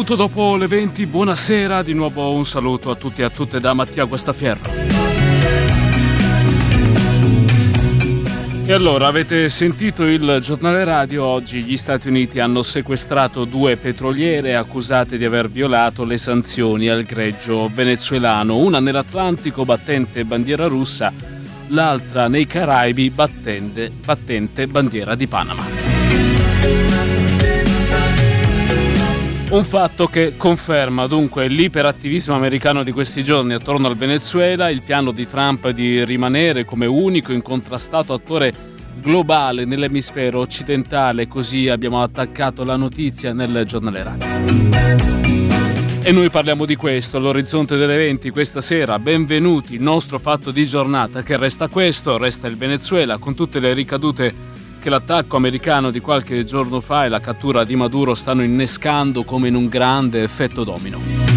Minuto dopo le 20, buonasera, di nuovo un saluto a tutti e a tutte da Mattia Guastafierro. E allora, avete sentito il giornale radio, oggi gli Stati Uniti hanno sequestrato 2 petroliere accusate di aver violato le sanzioni al greggio venezuelano, una nell'Atlantico battente bandiera russa, l'altra nei Caraibi battente bandiera di Panama. Un fatto che conferma dunque l'iperattivismo americano di questi giorni attorno al Venezuela, il piano di Trump di rimanere come unico incontrastato attore globale nell'emisfero occidentale, così abbiamo attaccato la notizia nel giornale radio. E noi parliamo di questo, l'orizzonte delle 20 questa sera. Benvenuti, il nostro fatto di giornata che resta questo, resta il Venezuela con tutte le ricadute che l'attacco americano di qualche giorno fa e la cattura di Maduro stanno innescando come in un grande effetto domino.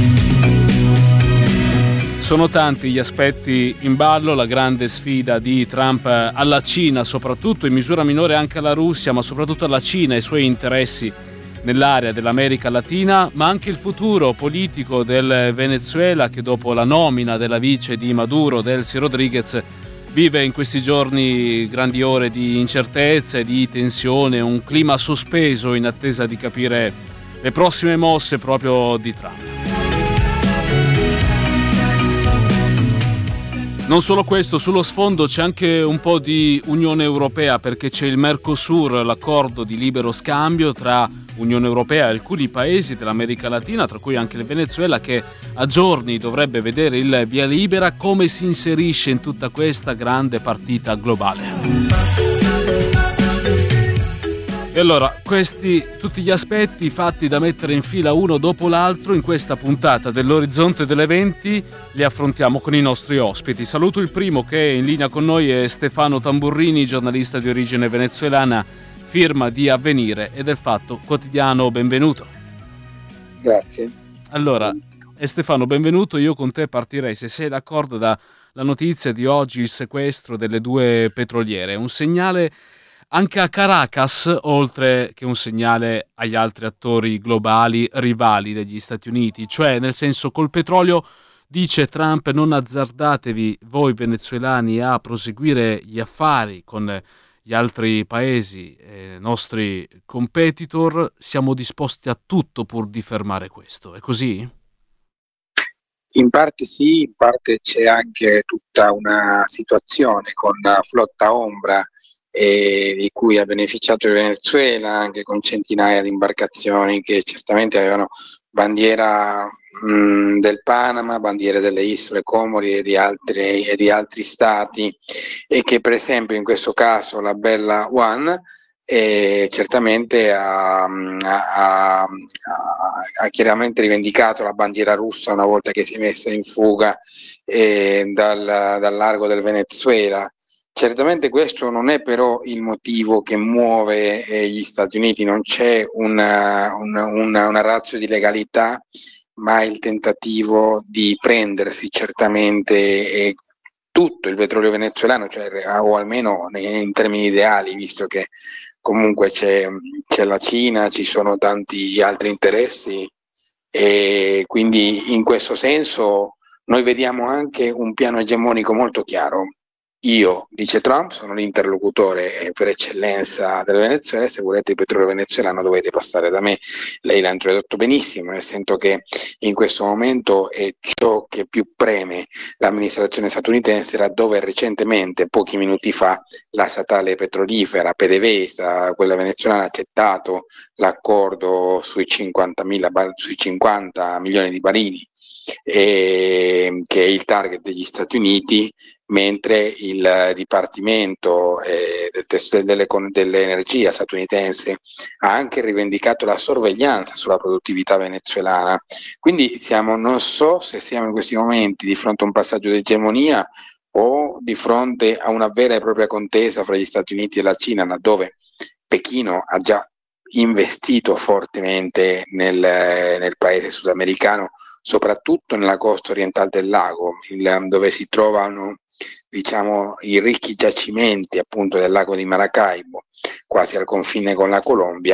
Sono tanti gli aspetti in ballo, la grande sfida di Trump alla Cina, soprattutto in misura minore anche alla Russia, ma soprattutto alla Cina e i suoi interessi nell'area dell'America Latina, ma anche il futuro politico del Venezuela che dopo la nomina della vice di Maduro, Delcy Rodriguez, vive in questi giorni grandi ore di incertezza e di tensione, un clima sospeso in attesa di capire le prossime mosse proprio di Trump. Non solo questo, sullo sfondo c'è anche un po' di Unione Europea, perché c'è il Mercosur, l'accordo di libero scambio tra Unione Europea e alcuni paesi dell'America Latina, tra cui anche il Venezuela, che a giorni dovrebbe vedere il via libera. Come si inserisce in tutta questa grande partita globale? E allora, questi tutti gli aspetti fatti da mettere in fila uno dopo l'altro in questa puntata dell'Orizzonte delle 20 li affrontiamo con i nostri ospiti. Saluto il primo che è in linea con noi, è Stefano Tamburrini, giornalista di origine venezuelana, firma di Avvenire e del Fatto Quotidiano. Benvenuto. Grazie. Allora, Stefano, benvenuto. Io con te partirei, se sei d'accordo, dalla notizia di oggi, il sequestro delle 2 petroliere. Un segnale anche a Caracas, oltre che un segnale agli altri attori globali rivali degli Stati Uniti. Cioè, nel senso, col petrolio, dice Trump, non azzardatevi voi venezuelani a proseguire gli affari con gli altri paesi, nostri competitor, siamo disposti a tutto pur di fermare questo. È così? In parte sì, in parte c'è anche tutta una situazione con flotta ombra di cui ha beneficiato il Venezuela, anche con centinaia di imbarcazioni che certamente avevano bandiera del Panama, bandiere delle isole Comori e di altri stati, e che per esempio in questo caso la Bella One certamente ha chiaramente rivendicato la bandiera russa una volta che si è messa in fuga dal largo del Venezuela. Certamente questo non è però il motivo che muove gli Stati Uniti, non c'è una ratio di legalità, ma il tentativo di prendersi certamente tutto il petrolio venezuelano, cioè, o almeno in termini ideali, visto che comunque c'è la Cina, ci sono tanti altri interessi, e quindi in questo senso noi vediamo anche un piano egemonico molto chiaro. Io, dice Trump, sono l'interlocutore per eccellenza del Venezuela, se volete il petrolio venezuelano dovete passare da me. Lei l'ha introdotto benissimo, nel senso che in questo momento è ciò che più preme l'amministrazione statunitense, laddove recentemente, pochi minuti fa, la statale petrolifera PDVSA, quella venezuelana, ha accettato l'accordo sui 50 milioni di barili, che è il target degli Stati Uniti, mentre il Dipartimento dell'Energia statunitense ha anche rivendicato la sorveglianza sulla produttività venezuelana. Quindi non so se siamo in questi momenti di fronte a un passaggio di egemonia o di fronte a una vera e propria contesa fra gli Stati Uniti e la Cina, laddove Pechino ha già investito fortemente nel paese sudamericano, soprattutto nella costa orientale del lago, dove si trovano i ricchi giacimenti appunto del lago di Maracaibo, quasi al confine con la Colombia,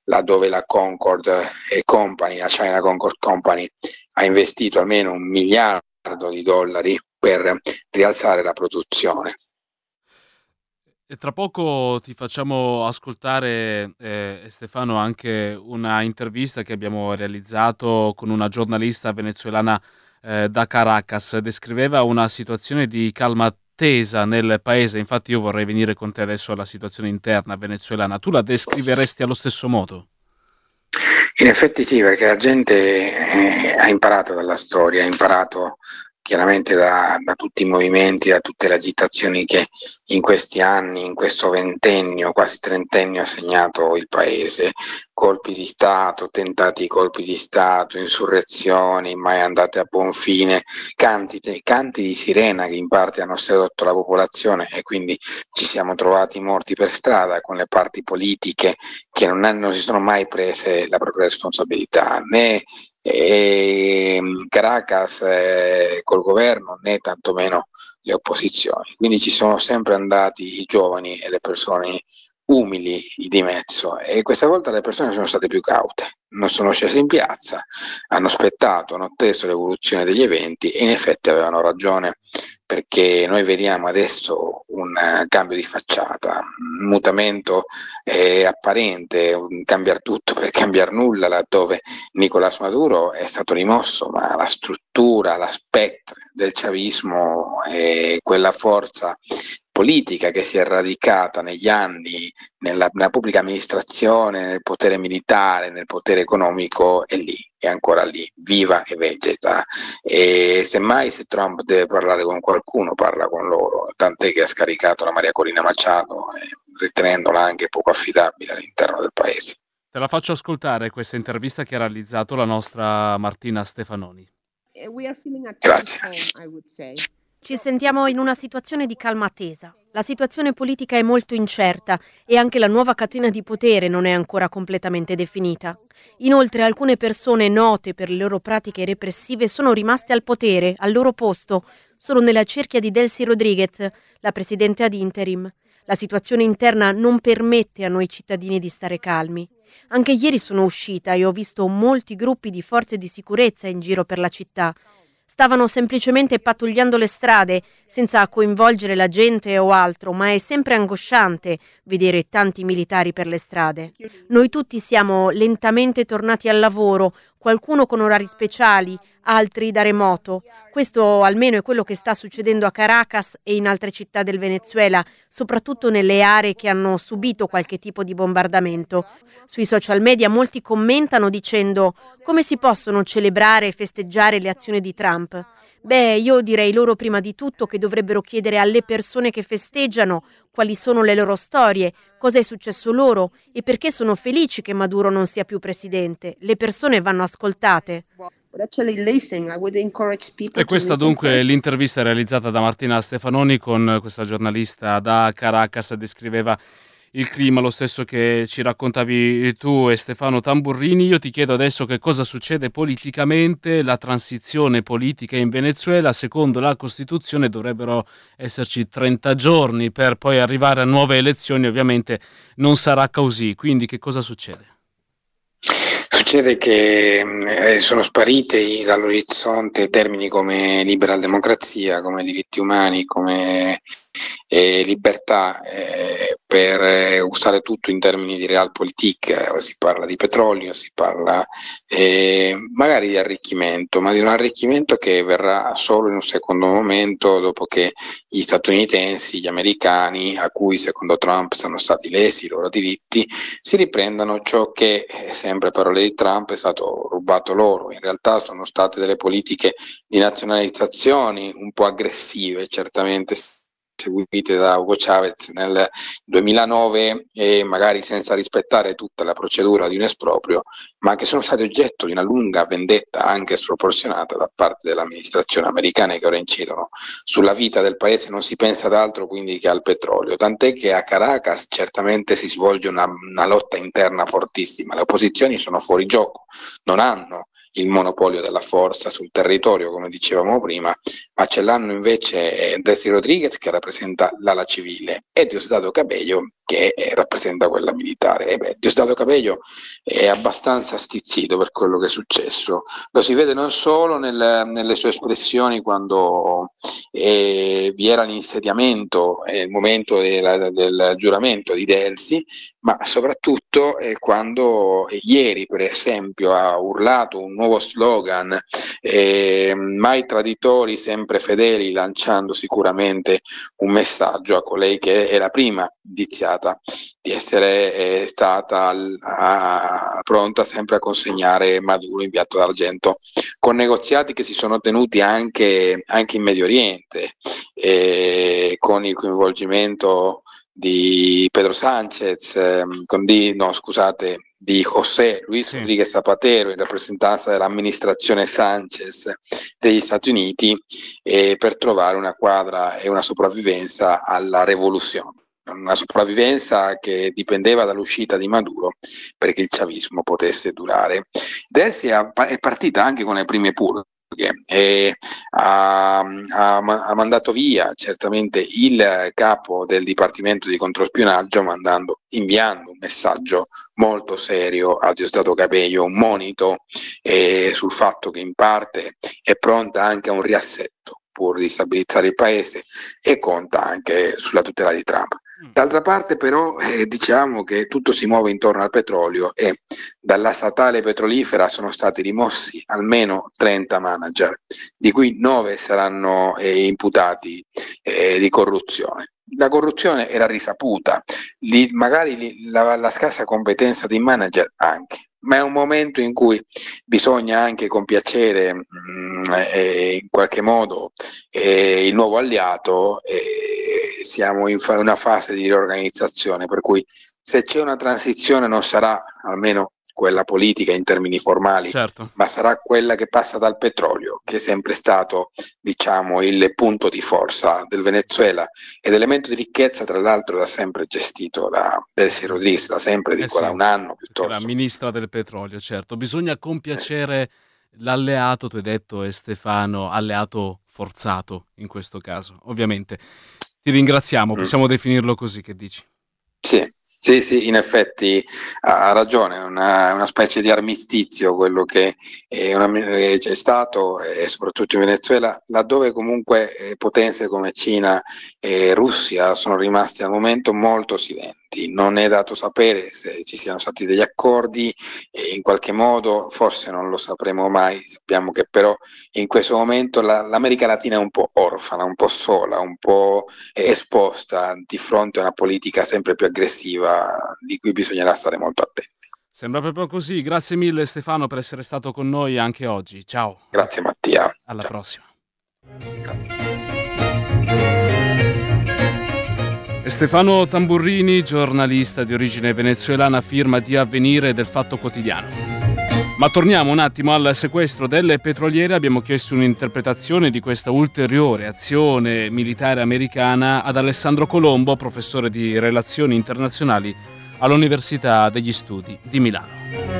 laddove la Concord Company, la China Concord Company, ha investito almeno $1 miliardo per rialzare la produzione. E tra poco ti facciamo ascoltare, Stefano, anche una intervista che abbiamo realizzato con una giornalista venezuelana da Caracas. Descriveva una situazione di calma tesa nel paese. Infatti io vorrei venire con te adesso alla situazione interna venezuelana. Tu la descriveresti allo stesso modo? In effetti sì, perché la gente ha imparato dalla storia, ha imparato chiaramente da tutti i movimenti, da tutte le agitazioni che in questi anni, in questo ventennio, quasi trentennio ha segnato il paese. Colpi di Stato, tentati colpi di Stato, insurrezioni mai andate a buon fine, canti di sirena che in parte hanno sedotto la popolazione e quindi ci siamo trovati morti per strada con le parti politiche che non si sono mai prese la propria responsabilità, né Caracas col governo né tantomeno le opposizioni, quindi ci sono sempre andati i giovani e le persone umili di mezzo, e questa volta le persone sono state più caute, non sono scese in piazza, hanno aspettato, hanno atteso l'evoluzione degli eventi e in effetti avevano ragione, perché noi vediamo adesso un cambio di facciata, un mutamento apparente, un cambiare tutto per cambiare nulla, laddove Nicolás Maduro è stato rimosso, ma la struttura, l'aspetto del chavismo e quella forza politica che si è radicata negli anni nella pubblica amministrazione, nel potere militare, nel potere economico, è lì, è ancora lì, viva e vegeta. E semmai se Trump deve parlare con qualcuno, parla con loro, tant'è che ha scaricato la Maria Corina Machado, ritenendola anche poco affidabile all'interno del paese. Te la faccio ascoltare questa intervista che ha realizzato la nostra Martina Stefanoni. Grazie. Ci sentiamo in una situazione di calma attesa. La situazione politica è molto incerta e anche la nuova catena di potere non è ancora completamente definita. Inoltre alcune persone note per le loro pratiche repressive sono rimaste al potere, al loro posto, solo nella cerchia di Delcy Rodríguez, la presidente ad interim. La situazione interna non permette a noi cittadini di stare calmi. Anche ieri sono uscita e ho visto molti gruppi di forze di sicurezza in giro per la città. Stavano semplicemente pattugliando le strade, senza coinvolgere la gente o altro, ma è sempre angosciante vedere tanti militari per le strade. Noi tutti siamo lentamente tornati al lavoro, qualcuno con orari speciali, altri da remoto. Questo almeno è quello che sta succedendo a Caracas e in altre città del Venezuela, soprattutto nelle aree che hanno subito qualche tipo di bombardamento. Sui social media molti commentano dicendo: come si possono celebrare e festeggiare le azioni di Trump? Beh, io direi loro prima di tutto che dovrebbero chiedere alle persone che festeggiano quali sono le loro storie, cosa è successo loro e perché sono felici che Maduro non sia più presidente. Le persone vanno ascoltate. E questa dunque è l'intervista realizzata da Martina Stefanoni con questa giornalista da Caracas. Descriveva il clima, lo stesso che ci raccontavi tu e Stefano Tamburrini. Io ti chiedo adesso che cosa succede politicamente. La transizione politica in Venezuela, secondo la Costituzione, dovrebbero esserci 30 giorni per poi arrivare a nuove elezioni. Ovviamente non sarà così, quindi che cosa succede? Succede che sono sparite dall'orizzonte termini come liberal democrazia, come diritti umani, come libertà, per usare tutto in termini di realpolitik. Si parla di petrolio, si parla magari di arricchimento, ma di un arricchimento che verrà solo in un secondo momento, dopo che gli statunitensi, gli americani, a cui secondo Trump sono stati lesi i loro diritti, si riprendano ciò che, sempre parole di Trump, è stato rubato loro. In realtà sono state delle politiche di nazionalizzazioni un po' aggressive, certamente seguite da Hugo Chavez nel 2009, e magari senza rispettare tutta la procedura di un esproprio, ma che sono stati oggetto di una lunga vendetta anche sproporzionata da parte delle amministrazioni americane, che ora incidono sulla vita del paese. Non si pensa ad altro quindi che al petrolio, tant'è che a Caracas certamente si svolge una lotta interna fortissima. Le opposizioni sono fuori gioco, non hanno il monopolio della forza sul territorio, come dicevamo prima, ma ce l'hanno invece Delcy Rodríguez, che rappresenta l'ala civile, e Diosdado Cabello, che rappresenta quella militare. Diosdado Cabello è abbastanza stizzito per quello che è successo, lo si vede non solo nelle sue espressioni quando vi era l'insediamento, il momento del giuramento di Delsi, ma soprattutto quando ieri per esempio ha urlato un nuovo slogan, mai traditori sempre fedeli, lanciando sicuramente un messaggio a colei che è la prima indiziata di essere stata pronta sempre a consegnare Maduro in piatto d'argento, con negoziati che si sono tenuti anche in Medio Oriente, con il coinvolgimento di Pedro Sánchez, di José Luis Rodríguez Zapatero in rappresentanza dell'amministrazione Sánchez degli Stati Uniti, per trovare una quadra e una sopravvivenza alla rivoluzione. Una sopravvivenza che dipendeva dall'uscita di Maduro perché il chavismo potesse durare. Delsi è partita anche con le prime purghe e ha mandato via certamente il capo del Dipartimento di Controspionaggio, inviando un messaggio molto serio a Diosdado Cabello, un monito sul fatto che in parte è pronta anche a un riassetto pur di stabilizzare il paese e conta anche sulla tutela di Trump. D'altra parte però diciamo che tutto si muove intorno al petrolio e dalla statale petrolifera sono stati rimossi almeno 30 manager, di cui 9 saranno imputati di corruzione. La corruzione era risaputa, magari la scarsa competenza dei manager anche, ma è un momento in cui bisogna anche compiacere in qualche modo il nuovo alleato. Siamo in una fase di riorganizzazione, per cui se c'è una transizione non sarà almeno quella politica in termini formali, certo, ma sarà quella che passa dal petrolio, che è sempre stato, diciamo, il punto di forza del Venezuela ed elemento di ricchezza, tra l'altro, da sempre gestito da Delcy Rodríguez, da sempre, da un anno piuttosto. La ministra del petrolio, certo. Bisogna compiacere l'alleato, tu hai detto Stefano, alleato forzato in questo caso, ovviamente. Ti ringraziamo, possiamo definirlo così, che dici? Sì, in effetti ha ragione, è una specie di armistizio quello che c'è stato, e soprattutto in Venezuela, laddove comunque potenze come Cina e Russia sono rimaste al momento molto silenti. Non è dato sapere se ci siano stati degli accordi, in qualche modo forse non lo sapremo mai. Sappiamo che però in questo momento l'America Latina è un po' orfana, un po' sola, un po' esposta di fronte a una politica sempre più aggressiva di cui bisognerà stare molto attenti. Sembra proprio così. Grazie mille Stefano per essere stato con noi anche oggi. Ciao. Grazie Mattia. Alla prossima. Stefano Tamburrini, giornalista di origine venezuelana, firma di Avvenire del Fatto Quotidiano. Ma torniamo un attimo al sequestro delle petroliere. Abbiamo chiesto un'interpretazione di questa ulteriore azione militare americana ad Alessandro Colombo, professore di relazioni internazionali all'Università degli Studi di Milano.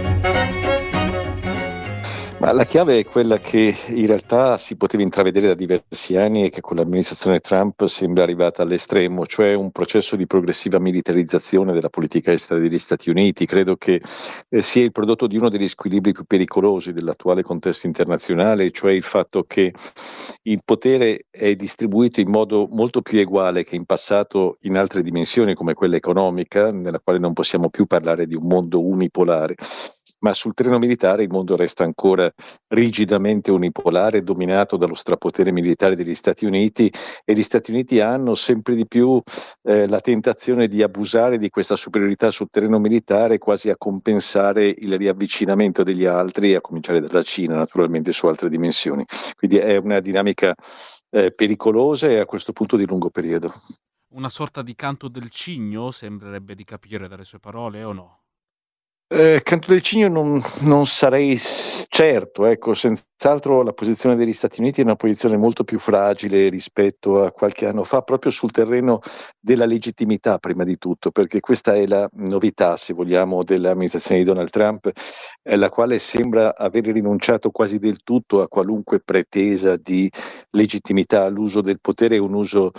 Ma la chiave è quella che in realtà si poteva intravedere da diversi anni e che con l'amministrazione Trump sembra arrivata all'estremo, cioè un processo di progressiva militarizzazione della politica estera degli Stati Uniti. Credo che sia il prodotto di uno degli squilibri più pericolosi dell'attuale contesto internazionale, cioè il fatto che il potere è distribuito in modo molto più eguale che in passato in altre dimensioni come quella economica, nella quale non possiamo più parlare di un mondo unipolare. Ma sul terreno militare il mondo resta ancora rigidamente unipolare, dominato dallo strapotere militare degli Stati Uniti, e gli Stati Uniti hanno sempre di più la tentazione di abusare di questa superiorità sul terreno militare, quasi a compensare il riavvicinamento degli altri, a cominciare dalla Cina naturalmente su altre dimensioni. Quindi è una dinamica pericolosa e a questo punto di lungo periodo. Una sorta di canto del cigno, sembrerebbe di capire dalle sue parole, o no? Canto del cigno non sarei certo, ecco, senz'altro la posizione degli Stati Uniti è una posizione molto più fragile rispetto a qualche anno fa, proprio sul terreno della legittimità prima di tutto, perché questa è la novità, se vogliamo, dell'amministrazione di Donald Trump, la quale sembra aver rinunciato quasi del tutto a qualunque pretesa di legittimità. L'uso del potere è un uso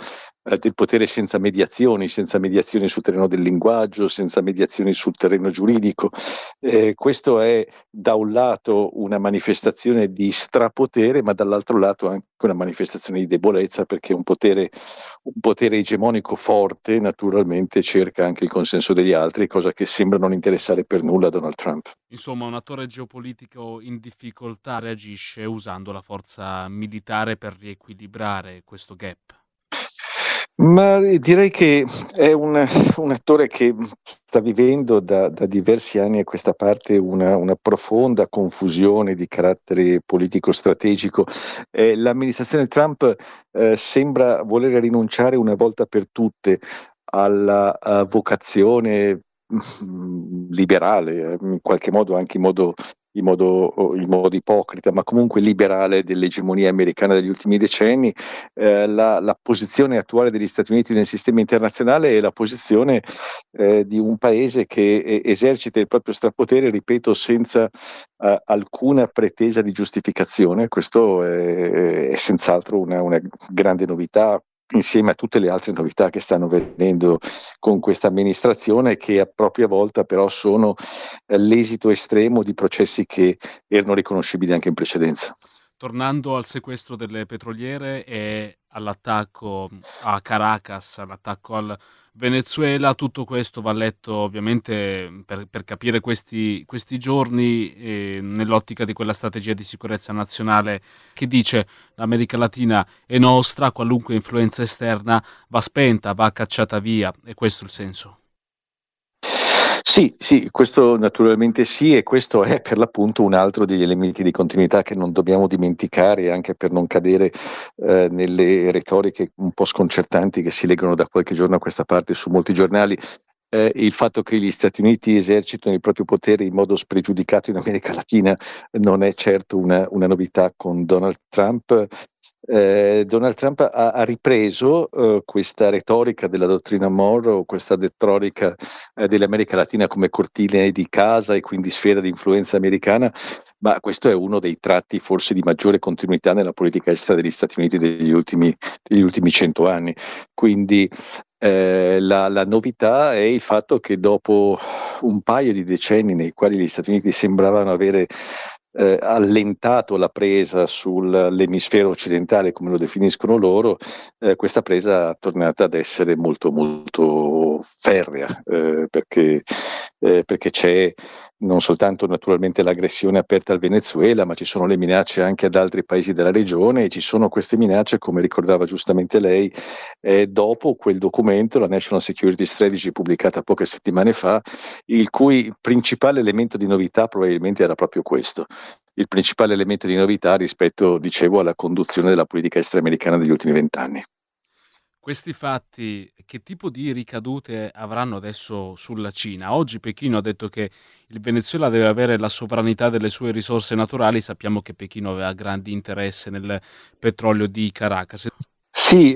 del potere senza mediazioni sul terreno del linguaggio, senza mediazioni sul terreno giuridico. Questo è da un lato una manifestazione di strapotere, ma dall'altro lato anche una manifestazione di debolezza, perché un potere egemonico forte naturalmente cerca anche il consenso degli altri, cosa che sembra non interessare per nulla a Donald Trump. Insomma, un attore geopolitico in difficoltà reagisce usando la forza militare per riequilibrare questo gap. Ma direi che è un attore che sta vivendo da diversi anni a questa parte una profonda confusione di carattere politico-strategico. L'amministrazione Trump sembra voler rinunciare una volta per tutte alla vocazione liberale, in qualche modo anche in modo ipocrita, ma comunque liberale dell'egemonia americana degli ultimi decenni. La posizione attuale degli Stati Uniti nel sistema internazionale è la posizione di un paese che esercita il proprio strapotere, ripeto, senza alcuna pretesa di giustificazione. Questo è senz'altro una grande novità, insieme a tutte le altre novità che stanno venendo con questa amministrazione, che a propria volta però sono l'esito estremo di processi che erano riconoscibili anche in precedenza. Tornando al sequestro delle petroliere e all'attacco a Caracas, all'attacco al Venezuela, tutto questo va letto ovviamente per capire questi giorni nell'ottica di quella strategia di sicurezza nazionale che dice l'America Latina è nostra, qualunque influenza esterna va spenta, va cacciata via, e questo è il senso. Sì, questo naturalmente sì, e questo è per l'appunto un altro degli elementi di continuità che non dobbiamo dimenticare, anche per non cadere nelle retoriche un po' sconcertanti che si leggono da qualche giorno a questa parte su molti giornali. Il fatto che gli Stati Uniti esercitino il proprio potere in modo spregiudicato in America Latina non è certo una novità con Donald Trump. Donald Trump ha ripreso questa retorica della dottrina Monroe, questa retorica dell'America Latina come cortile di casa e quindi sfera di influenza americana, ma questo è uno dei tratti forse di maggiore continuità nella politica estera degli Stati Uniti degli ultimi 100 anni. Quindi la novità è il fatto che dopo un paio di decenni nei quali gli Stati Uniti sembravano avere allentato la presa sull'emisfero occidentale, come lo definiscono loro, questa presa è tornata ad essere molto molto ferrea, perché c'è non soltanto naturalmente l'aggressione aperta al Venezuela, ma ci sono le minacce anche ad altri paesi della regione, e ci sono queste minacce, come ricordava giustamente lei, dopo quel documento, la National Security Strategy, pubblicata poche settimane fa, il cui principale elemento di novità probabilmente era proprio questo. Il principale elemento di novità rispetto, dicevo, alla conduzione della politica estera americana degli ultimi 20 anni. Questi fatti che tipo di ricadute avranno adesso sulla Cina? Oggi Pechino ha detto che il Venezuela deve avere la sovranità delle sue risorse naturali. Sappiamo che Pechino aveva grandi interesse nel petrolio di Caracas. Sì,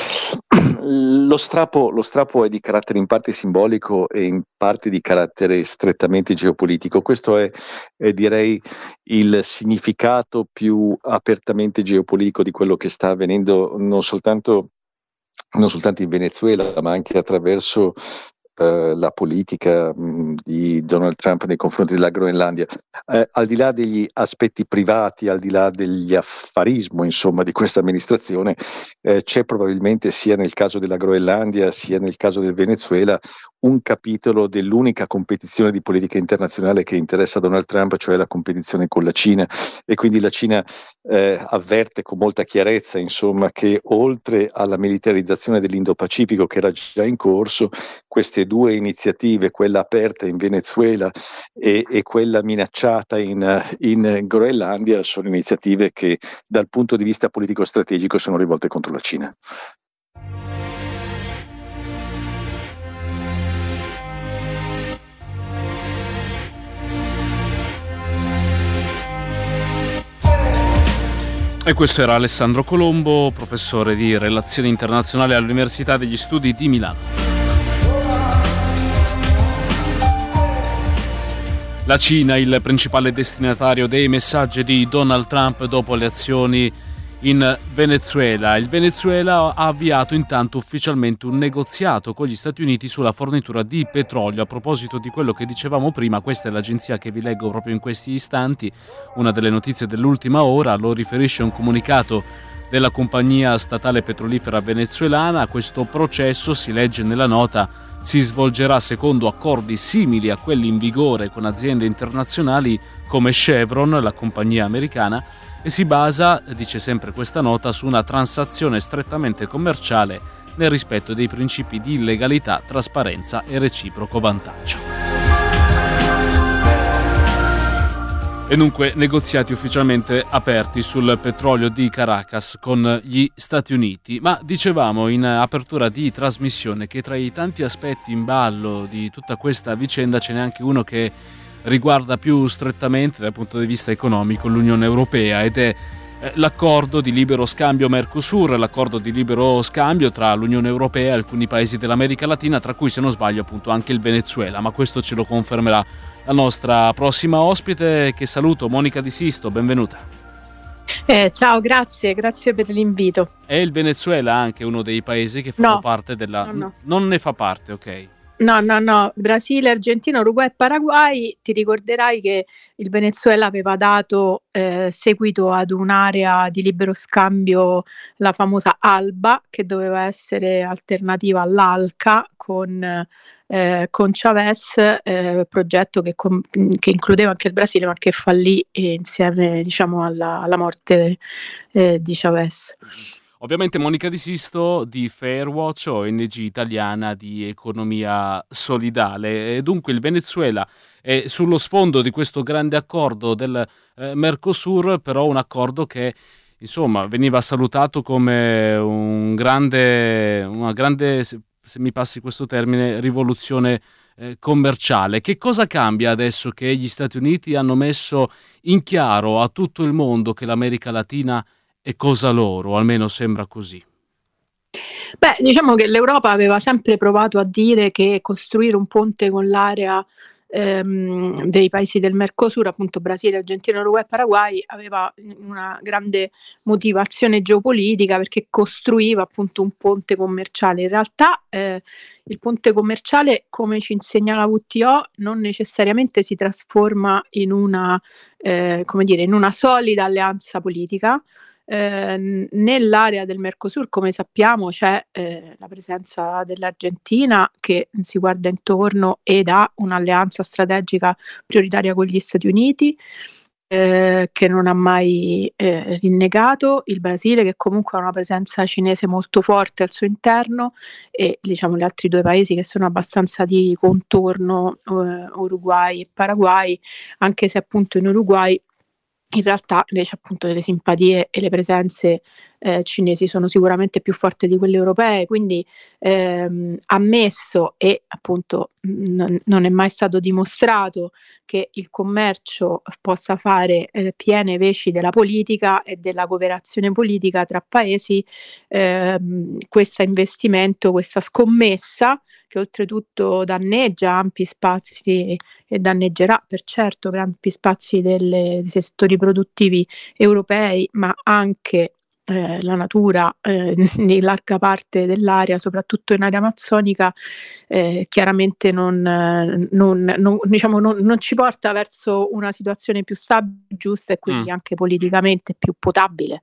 lo strappo è di carattere in parte simbolico e in parte di carattere strettamente geopolitico. Questo è direi il significato più apertamente geopolitico di quello che sta avvenendo non soltanto in Venezuela, ma anche attraverso la politica di Donald Trump nei confronti della Groenlandia. Al di là degli aspetti privati, al di là degli affarismo, insomma, di questa amministrazione, c'è probabilmente, sia nel caso della Groenlandia sia nel caso del Venezuela, un capitolo dell'unica competizione di politica internazionale che interessa Donald Trump, cioè la competizione con la Cina, e quindi la Cina avverte con molta chiarezza, insomma, che oltre alla militarizzazione dell'Indo-Pacifico che era già in corso, queste due iniziative, quella aperta in Venezuela e quella minacciata in Groenlandia, sono iniziative che dal punto di vista politico-strategico sono rivolte contro la Cina. E questo era Alessandro Colombo, professore di Relazioni Internazionali all'Università degli Studi di Milano. La Cina, il principale destinatario dei messaggi di Donald Trump dopo le azioni in Venezuela. Il Venezuela ha avviato intanto ufficialmente un negoziato con gli Stati Uniti sulla fornitura di petrolio. A proposito di quello che dicevamo prima, questa è l'agenzia che vi leggo proprio in questi istanti, una delle notizie dell'ultima ora, lo riferisce un comunicato della compagnia statale petrolifera venezuelana. Questo processo, si legge nella nota, si svolgerà secondo accordi simili a quelli in vigore con aziende internazionali come Chevron, la compagnia americana, e si basa, dice sempre questa nota, su una transazione strettamente commerciale nel rispetto dei principi di legalità, trasparenza e reciproco vantaggio. E dunque negoziati ufficialmente aperti sul petrolio di Caracas con gli Stati Uniti. Ma dicevamo in apertura di trasmissione che tra i tanti aspetti in ballo di tutta questa vicenda ce n'è anche uno che riguarda più strettamente dal punto di vista economico l'Unione Europea, ed è l'accordo di libero scambio Mercosur, l'accordo di libero scambio tra l'Unione Europea e alcuni paesi dell'America Latina, tra cui, se non sbaglio, appunto anche il Venezuela, ma questo ce lo confermerà la nostra prossima ospite, che saluto, Monica Di Sisto, benvenuta. Ciao, grazie per l'invito. È il Venezuela anche uno dei paesi che fanno parte della... No. Non ne fa parte, ok. No, Brasile, Argentina, Uruguay e Paraguay. Ti ricorderai che il Venezuela aveva dato seguito ad un'area di libero scambio, la famosa ALBA, che doveva essere alternativa all'ALCA con Chavez, progetto che includeva anche il Brasile, ma che fallì insieme, diciamo, alla morte di Chavez. Ovviamente Monica Di Sisto di Fairwatch, ONG italiana di economia solidale. E dunque il Venezuela è sullo sfondo di questo grande accordo del Mercosur, però un accordo che insomma veniva salutato come una grande, se mi passi questo termine, rivoluzione commerciale. Che cosa cambia adesso che gli Stati Uniti hanno messo in chiaro a tutto il mondo che l'America Latina è cosa loro, almeno sembra così? Beh, diciamo che l'Europa aveva sempre provato a dire che costruire un ponte con l'area dei paesi del Mercosur, appunto Brasile, Argentina, Uruguay e Paraguay, aveva una grande motivazione geopolitica, perché costruiva appunto un ponte commerciale. In realtà il ponte commerciale, come ci insegna la WTO, non necessariamente si trasforma in una solida alleanza politica. Nell'area del Mercosur, come sappiamo, c'è la presenza dell'Argentina, che si guarda intorno ed ha un'alleanza strategica prioritaria con gli Stati Uniti, che non ha mai rinnegato, il Brasile, che comunque ha una presenza cinese molto forte al suo interno, e diciamo gli altri due paesi che sono abbastanza di contorno, Uruguay e Paraguay, anche se appunto in Uruguay in realtà invece appunto le simpatie e le presenze cinesi sono sicuramente più forti di quelle europee, quindi ammesso, e appunto non è mai stato dimostrato, che il commercio possa fare piene veci della politica e della cooperazione politica tra paesi, questo investimento, questa scommessa, che oltretutto danneggia ampi spazi e danneggerà per certo ampi spazi dei settori produttivi europei, ma anche la natura di larga parte dell'area, soprattutto in area amazzonica, chiaramente non ci porta verso una situazione più stabile, giusta e quindi anche politicamente più potabile.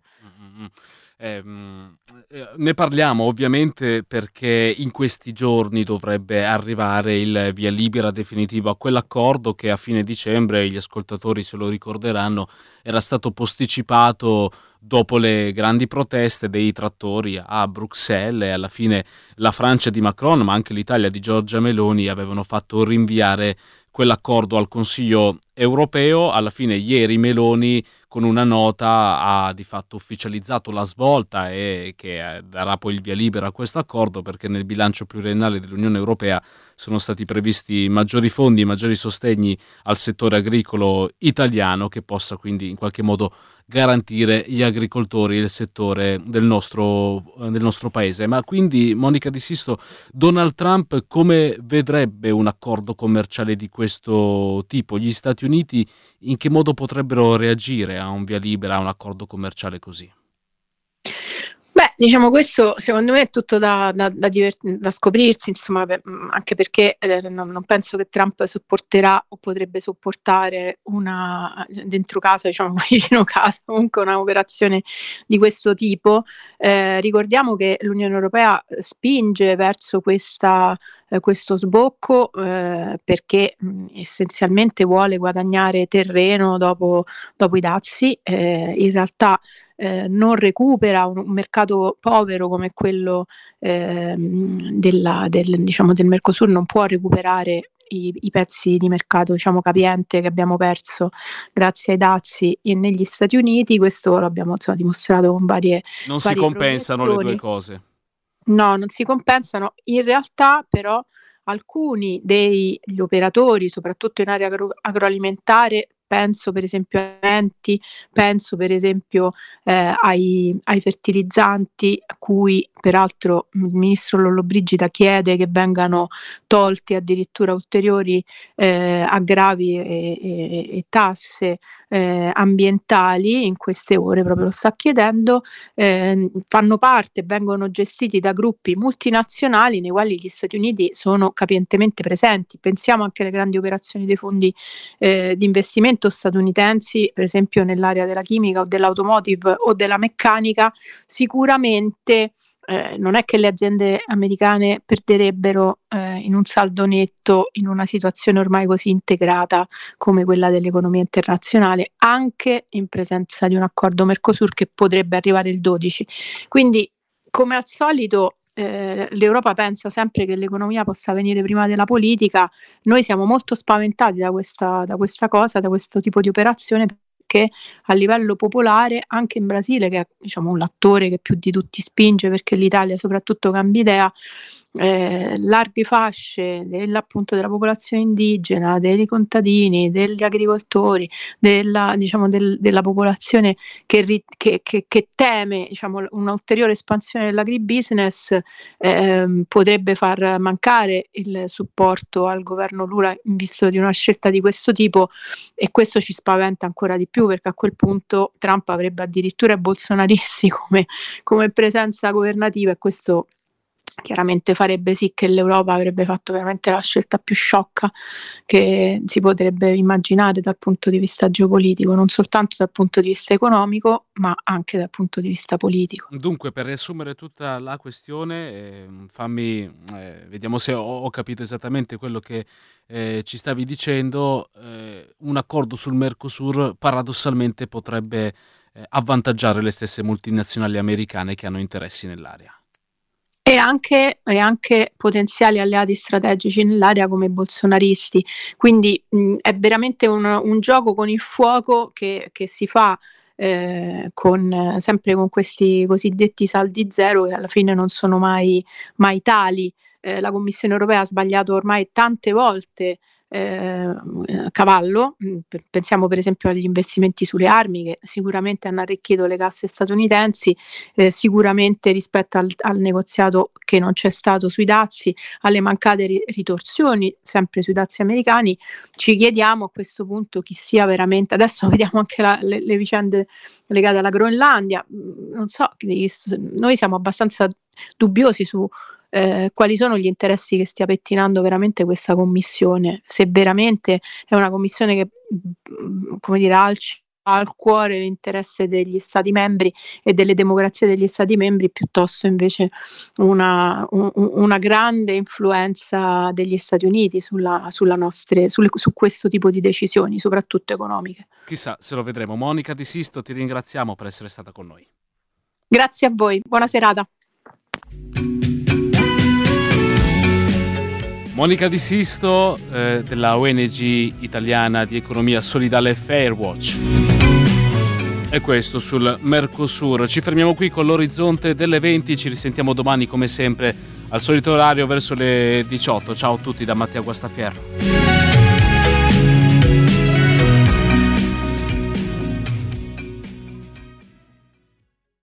Ne parliamo ovviamente perché in questi giorni dovrebbe arrivare il via libera definitivo a quell'accordo che a fine dicembre, gli ascoltatori se lo ricorderanno, era stato posticipato dopo le grandi proteste dei trattori a Bruxelles, e alla fine la Francia di Macron, ma anche l'Italia di Giorgia Meloni, avevano fatto rinviare quell'accordo al Consiglio europeo. Alla fine ieri Meloni con una nota ha di fatto ufficializzato la svolta e che darà poi il via libera a questo accordo, perché nel bilancio pluriennale dell'Unione Europea sono stati previsti maggiori fondi, maggiori sostegni al settore agricolo italiano, che possa quindi in qualche modo garantire gli agricoltori e il settore del nostro paese. Ma quindi, Monica Di Sisto, Donald Trump come vedrebbe un accordo commerciale di questo tipo? Gli Stati Uniti in che modo potrebbero reagire a un via libera, a un accordo commerciale così? Diciamo, questo secondo me è tutto da scoprirsi, insomma, anche perché non penso che Trump sopporterà o potrebbe sopportare una dentro casa, diciamo vicino casa, comunque una operazione di questo tipo. Ricordiamo che l'Unione Europea spinge verso questo sbocco perché essenzialmente vuole guadagnare terreno dopo i dazi. In realtà non recupera un mercato povero come quello del Mercosur, non può recuperare i pezzi di mercato, diciamo, capiente che abbiamo perso grazie ai dazi negli Stati Uniti. Questo l'abbiamo dimostrato con varie non si compensano le due cose. No, non si compensano. In realtà però alcuni degli operatori, soprattutto in area agroalimentare, penso per esempio a alimenti, penso per esempio ai fertilizzanti, a cui peraltro il ministro Lollobrigida chiede che vengano tolti addirittura ulteriori aggravi e tasse ambientali. In queste ore proprio lo sta chiedendo. Fanno parte, vengono gestiti da gruppi multinazionali nei quali gli Stati Uniti sono capientemente presenti. Pensiamo anche alle grandi operazioni dei fondi di investimento statunitensi, per esempio nell'area della chimica o dell'automotive o della meccanica. Sicuramente non è che le aziende americane perderebbero in un saldo netto in una situazione ormai così integrata come quella dell'economia internazionale, anche in presenza di un accordo Mercosur che potrebbe arrivare il 12. Quindi, come al solito, l'Europa pensa sempre che l'economia possa venire prima della politica. Noi siamo molto spaventati da questa cosa, da questo tipo di operazione, perché a livello popolare, anche in Brasile, che è, diciamo, un l'attore che più di tutti spinge perché l'Italia soprattutto cambi idea, larghe fasce appunto della popolazione indigena, dei contadini, degli agricoltori, della popolazione che teme, diciamo, un'ulteriore espansione dell'agribusiness, potrebbe far mancare il supporto al governo Lula in vista di una scelta di questo tipo, e questo ci spaventa ancora di più, perché a quel punto Trump avrebbe addirittura i bolsonaristi come presenza governativa, e questo chiaramente farebbe sì che l'Europa avrebbe fatto veramente la scelta più sciocca che si potrebbe immaginare dal punto di vista geopolitico, non soltanto dal punto di vista economico, ma anche dal punto di vista politico. Dunque, per riassumere tutta la questione, vediamo se ho capito esattamente quello che ci stavi dicendo. Un accordo sul Mercosur paradossalmente potrebbe avvantaggiare le stesse multinazionali americane che hanno interessi nell'area. E anche potenziali alleati strategici nell'area come i bolsonaristi. Quindi è veramente un gioco con il fuoco che si fa sempre con questi cosiddetti saldi zero, che alla fine non sono mai tali. La Commissione Europea ha sbagliato ormai tante volte cavallo. Pensiamo per esempio agli investimenti sulle armi, che sicuramente hanno arricchito le casse statunitensi, sicuramente rispetto al negoziato che non c'è stato sui dazi, alle mancate ritorsioni sempre sui dazi americani. Ci chiediamo a questo punto chi sia veramente, adesso vediamo anche le vicende legate alla Groenlandia, non so, noi siamo abbastanza dubbiosi su quali sono gli interessi che stia pettinando veramente questa commissione, se veramente è una commissione che, come dire, ha al cuore l'interesse degli Stati membri e delle democrazie degli Stati membri, piuttosto invece una grande influenza degli Stati Uniti su questo tipo di decisioni, soprattutto economiche. Chissà se lo vedremo. Monica Di Sisto, ti ringraziamo per essere stata con noi. Grazie a voi, buona serata. Monica Di Sisto, della ONG italiana di economia solidale Fairwatch. E questo sul Mercosur. Ci fermiamo qui con l'orizzonte delle 20, ci risentiamo domani come sempre al solito orario verso le 18. Ciao a tutti da Mattia Guastafierro.